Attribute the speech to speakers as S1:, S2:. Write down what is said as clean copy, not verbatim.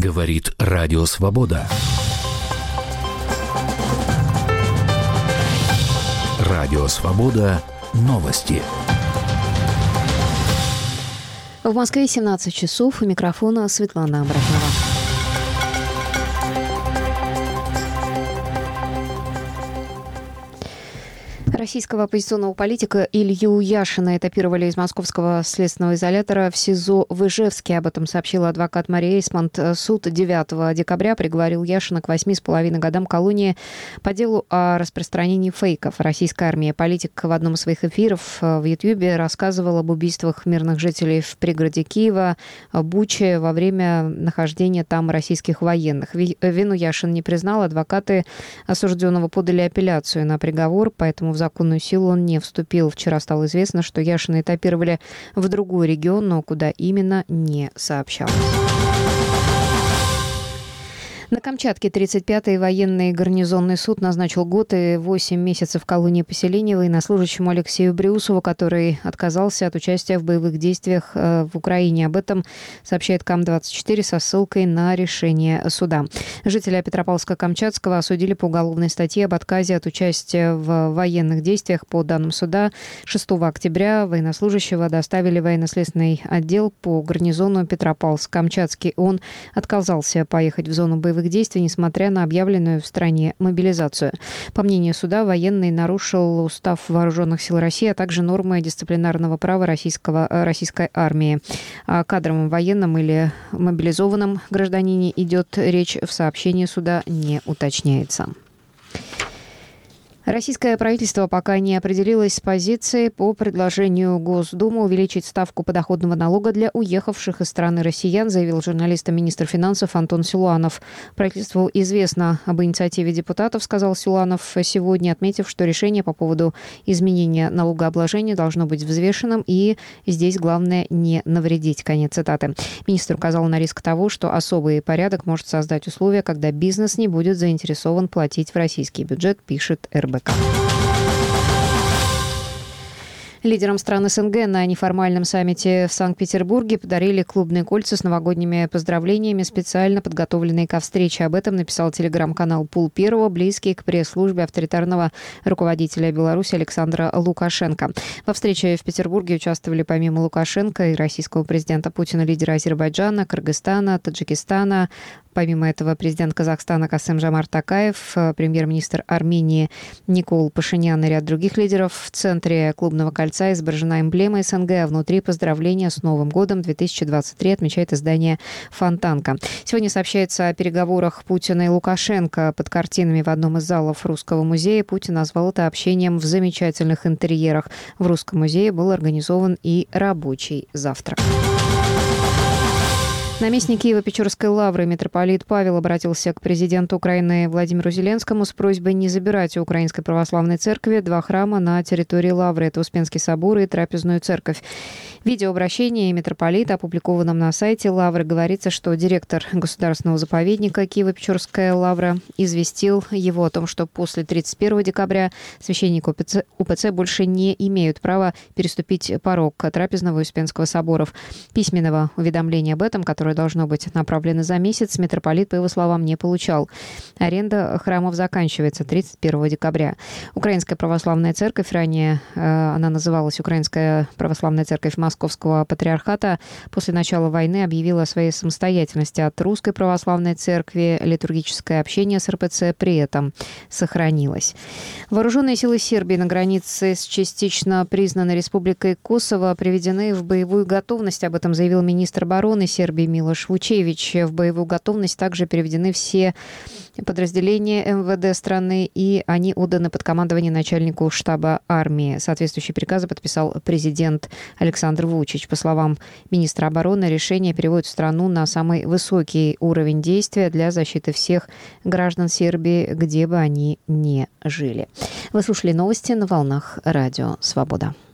S1: Говорит Радио Свобода. Радио Свобода. Новости.
S2: В Москве 17 часов. У микрофона Светлана Абрахмова. Российского оппозиционного политика Илью Яшина этапировали из московского следственного изолятора в СИЗО в Ижевске. Об этом сообщила адвокат Мария Эйсмонт. Суд 9 декабря приговорил Яшина к 8,5 годам колонии по делу о распространении фейков российской армии. Политик в одном из своих эфиров в Ютьюбе рассказывал об убийствах мирных жителей в пригороде Киева, Буче, во время нахождения там российских военных. Вину Яшин не признал. Адвокаты осужденного подали апелляцию на приговор, поэтому в законную силу он не вступил. Вчера стало известно, что Яшина этапировали в другой регион, но куда именно, не сообщалось. На Камчатке 35-й военный гарнизонный суд назначил год и 8 месяцев колонии поселения военнослужащему Алексею Бриусову, который отказался от участия в боевых действиях в Украине. Об этом сообщает КАМ-24 со ссылкой на решение суда. Жителя Петропавловска-Камчатского осудили по уголовной статье об отказе от участия в военных действиях. По данным суда, 6 октября военнослужащего доставили в военно-следственный отдел по гарнизону Петропавловск-Камчатский. Он отказался поехать в зону боевых действий, несмотря на объявленную в стране мобилизацию. По мнению суда, военный нарушил устав Вооруженных сил России, а также нормы дисциплинарного права российской армии. О кадровом военном или мобилизованном гражданине идет речь, в сообщении суда не уточняется. Российское правительство пока не определилось с позицией по предложению Госдумы увеличить ставку подоходного налога для уехавших из страны россиян, заявил журналистам министр финансов Антон Силуанов. Правительству известно об инициативе депутатов, сказал Силуанов сегодня, отметив, что решение по поводу изменения налогообложения должно быть взвешенным, и здесь главное не навредить. Конец цитаты. Министр указал на риск того, что особый порядок может создать условия, когда бизнес не будет заинтересован платить в российский бюджет, пишет РБК. Лидерам стран СНГ на неформальном саммите в Санкт-Петербурге подарили клубные кольца с новогодними поздравлениями, специально подготовленные ко встрече. Об этом написал телеграм-канал «Пул Первого», близкий к пресс-службе авторитарного руководителя Беларуси Александра Лукашенко. Во встрече в Петербурге участвовали помимо Лукашенко и российского президента Путина лидеры Азербайджана, Кыргызстана, Таджикистана. Помимо этого, президент Казахстана Касым-Жомарт Токаев, премьер-министр Армении Никол Пашинян и ряд других лидеров. В центре клубного кольца изображена эмблема СНГ, а внутри поздравления с Новым годом 2023, отмечает издание «Фонтанка». Сегодня сообщается о переговорах Путина и Лукашенко под картинами в одном из залов Русского музея. Путин назвал это общением в замечательных интерьерах. В Русском музее был организован и рабочий завтрак. Наместник Киево-Печорской лавры митрополит Павел обратился к президенту Украины Владимиру Зеленскому с просьбой не забирать у Украинской православной церкви два храма на территории лавры. Это Успенский собор и Трапезную церковь. В видеообращении митрополита, опубликованном на сайте лавры, говорится, что директор государственного заповедника Киево-Печорская лавра известил его о том, что после 31 декабря священники УПЦ больше не имеют права переступить порог Трапезного и Успенского соборов. Письменного уведомления об этом, которое должно быть направлено за месяц, митрополит, по его словам, не получал. Аренда храмов заканчивается 31 декабря. Украинская православная церковь, ранее она называлась Украинская православная церковь Московского патриархата, после начала войны объявила о своей самостоятельности от Русской православной церкви. Литургическое общение с РПЦ при этом сохранилось. Вооруженные силы Сербии на границе с частично признанной республикой Косово приведены в боевую готовность. Об этом заявил министр обороны Сербии Милош Вучевич. В боевую готовность также переведены все подразделения МВД страны, и они отданы под командование начальнику штаба армии. Соответствующие приказы подписал президент Александр Вучич. По словам министра обороны, решение переводит страну на самый высокий уровень действия для защиты всех граждан Сербии, где бы они ни жили. Вы слушали новости на волнах Радио Свобода.